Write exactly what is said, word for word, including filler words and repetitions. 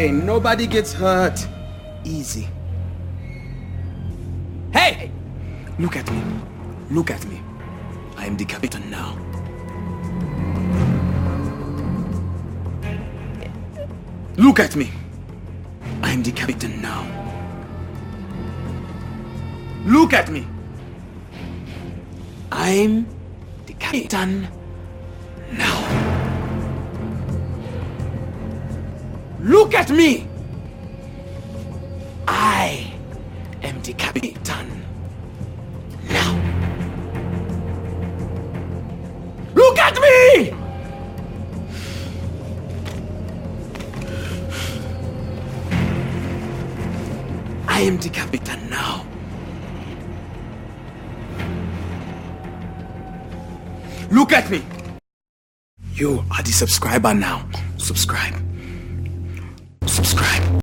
okay. Nobody gets hurt. Easy. Hey! Look at me. Look at me. I am the captain now. Look at me. I am the captain now. Look at me. I'm the captain now. Look at me. I am the captain now. Look at me. I am the captain now. Look at me. You are the subscriber now. Subscribe. Subscribe.